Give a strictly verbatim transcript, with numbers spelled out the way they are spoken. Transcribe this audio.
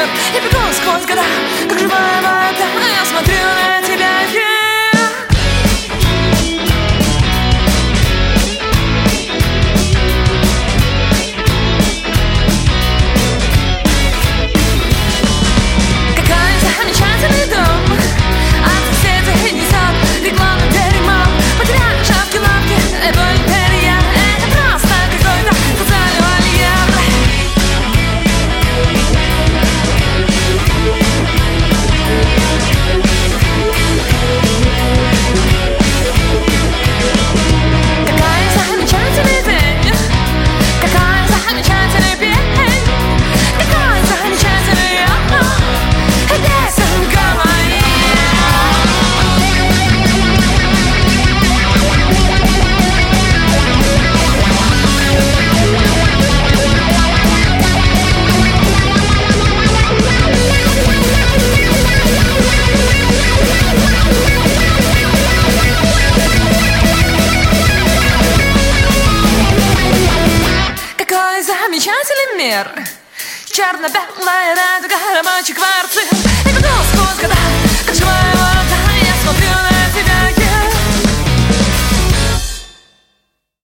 Я бегу сквозь года, как живая вода. Я смотрю на тебя и пью. Замечательный мир. Черно-белая радуга, рабочий квартир. Я бегу сквозь года.